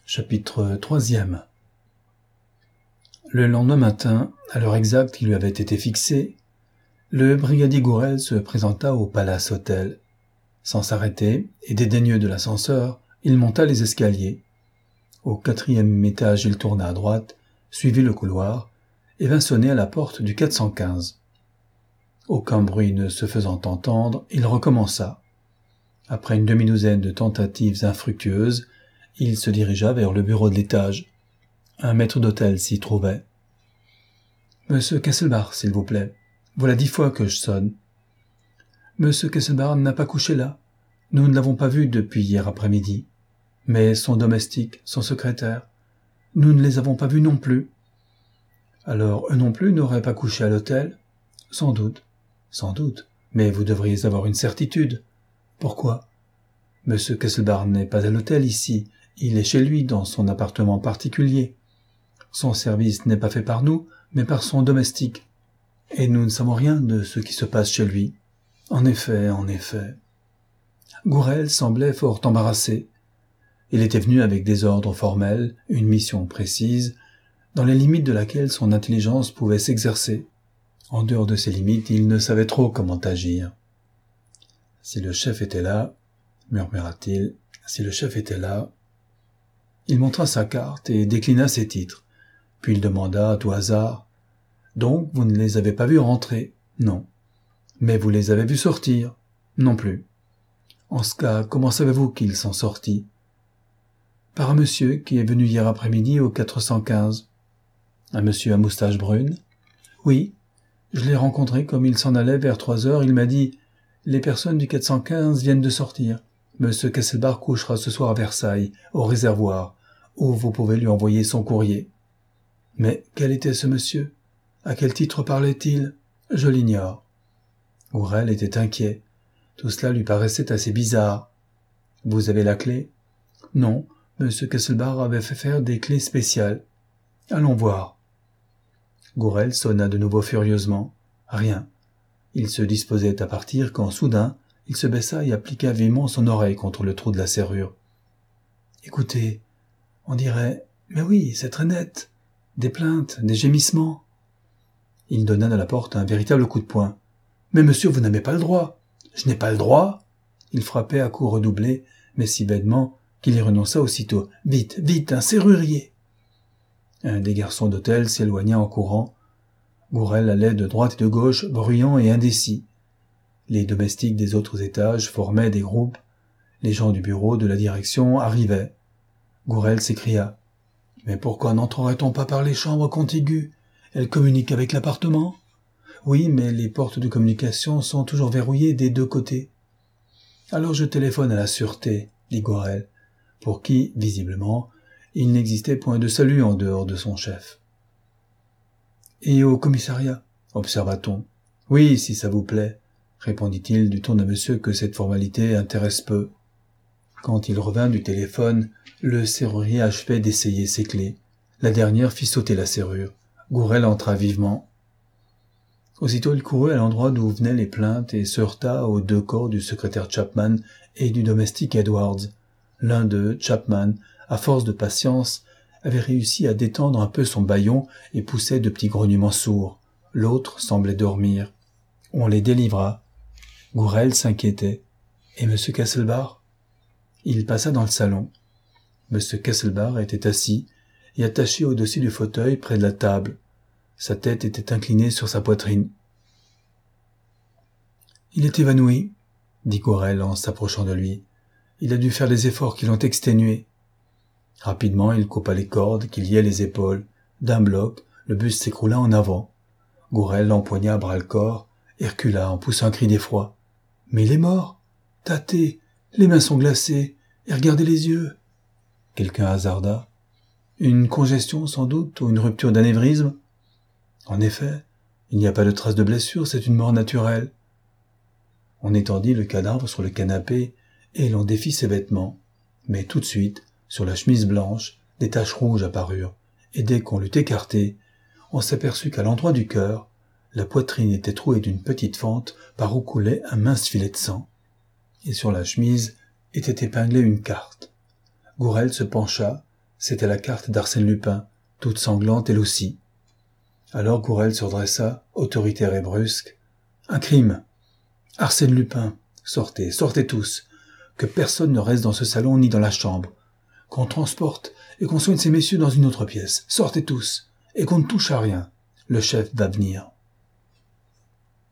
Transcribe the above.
Chapitre 3e. Le lendemain matin, à l'heure exacte qui lui avait été fixée, le brigadier Gourel se présenta au Palace Hotel. Sans s'arrêter, et dédaigneux de l'ascenseur, il monta les escaliers. Au 4e étage, il tourna à droite, suivit le couloir, et vint sonner à la porte du 415. Aucun bruit ne se faisant entendre, il recommença. Après une demi-douzaine de tentatives infructueuses, il se dirigea vers le bureau de l'étage. Un maître d'hôtel s'y trouvait. « Monsieur Kesselbach, s'il vous plaît. Voilà 10 fois que je sonne. »« Monsieur Kesselbach n'a pas couché là. Nous ne l'avons pas vu depuis hier après-midi. Mais son domestique, son secrétaire, nous ne les avons pas vus non plus. »« Alors eux non plus n'auraient pas couché à l'hôtel ? » ?»« Sans doute. Sans doute. Mais vous devriez avoir une certitude. »« Pourquoi ? » ?»« Monsieur Kesselbach n'est pas à l'hôtel ici. Il est chez lui, dans son appartement particulier. Son service n'est pas fait par nous, mais par son domestique. Et nous ne savons rien de ce qui se passe chez lui. En effet. Gourel semblait fort embarrassé. Il était venu avec des ordres formels, une mission précise, dans les limites de laquelle son intelligence pouvait s'exercer. En dehors de ces limites, il ne savait trop comment agir. « Si le chef était là, » murmura-t-il, « si le chef était là... » Il montra sa carte et déclina ses titres. Puis il demanda à tout hasard. « Donc, vous ne les avez pas vus rentrer ? » ?»« Non. »« Mais vous les avez vus sortir ? » ?»« Non plus. »« En ce cas, comment savez-vous qu'ils sont sortis ? » ?»« Par un monsieur qui est venu hier après-midi au 415. »« Un monsieur à moustache brune ? » ?»« Oui. Je l'ai rencontré comme il s'en allait vers 3 heures. Il m'a dit « Les personnes du 415 viennent de sortir. Monsieur Kesselbach couchera ce soir à Versailles, au réservoir, où vous pouvez lui envoyer son courrier. » « Mais quel était ce monsieur ? À quel titre parlait-il ? Je l'ignore. » Gourel était inquiet. Tout cela lui paraissait assez bizarre. « Vous avez la clé ? » ?»« Non, monsieur Kesselbach avait fait faire des clés spéciales. »« Allons voir. » Gourel sonna de nouveau furieusement. Rien. Il se disposait à partir quand, soudain, il se baissa et appliqua vivement son oreille contre le trou de la serrure. « Écoutez, on dirait... Mais oui, c'est très net. Des plaintes, des gémissements. » Il donna dans la porte un véritable coup de poing. « Mais monsieur, vous n'avez pas le droit. »« Je n'ai pas le droit ?» Il frappait à coups redoublés, mais si bêtement qu'il y renonça aussitôt. « Vite, vite, un serrurier !» Un des garçons d'hôtel s'éloigna en courant. Gourel allait de droite et de gauche, bruyant et indécis. Les domestiques des autres étages formaient des groupes. Les gens du bureau de la direction arrivaient. Gourel s'écria. « Mais pourquoi n'entrerait-on pas par les chambres contiguës ? Elles communiquent avec l'appartement ? » ?»« Oui, mais les portes de communication sont toujours verrouillées des 2 côtés. »« Alors je téléphone à la sûreté, » dit Gourel, pour qui, visiblement, il n'existait point de salut en dehors de son chef. « Et au commissariat ?» observa-t-on. « Oui, si ça vous plaît, » répondit-il du ton d'un monsieur que cette formalité intéresse peu. Quand il revint du téléphone, le serrurier achevait d'essayer ses clés. La dernière fit sauter la serrure. Gourel entra vivement. Aussitôt il courut à l'endroit d'où venaient les plaintes et se heurta aux 2 corps du secrétaire Chapman et du domestique Edwards. L'un d'eux, Chapman, à force de patience, avait réussi à détendre un peu son bâillon et poussait de petits grognements sourds. L'autre semblait dormir. On les délivra. Gourel s'inquiétait. Et M. Kesselbach ? Il passa dans le salon. M. Kesselbach était assis et attaché au-dessus du fauteuil près de la table. Sa tête était inclinée sur sa poitrine. « Il est évanoui, » dit Gourel en s'approchant de lui. « Il a dû faire des efforts qui l'ont exténué. » Rapidement, il coupa les cordes qui liaient les épaules. D'un bloc, le buste s'écroula en avant. Gourel l'empoigna à bras-le-corps et recula en poussant un cri d'effroi. « Mais il est mort ! Tâtez, les mains sont glacées, et regardez les yeux !» Quelqu'un hasarda. « Une congestion sans doute, ou une rupture d'anévrisme ?» En effet, il n'y a pas de trace de blessure, c'est une mort naturelle. On étendit le cadavre sur le canapé et l'on défit ses vêtements. Mais tout de suite, sur la chemise blanche, des taches rouges apparurent, et dès qu'on l'eut écartée, on s'aperçut qu'à l'endroit du cœur, la poitrine était trouée d'une petite fente par où coulait un mince filet de sang. Et sur la chemise était épinglée une carte. Gourel se pencha, C'était la carte d'Arsène Lupin, toute sanglante elle aussi. Alors Gourel se redressa, autoritaire et brusque. « Un crime ! Arsène Lupin ! Sortez, sortez tous ! Que personne ne reste dans ce salon ni dans la chambre. Qu'on transporte et qu'on soigne ces messieurs dans une autre pièce. Sortez tous, et qu'on ne touche à rien. Le chef va venir. »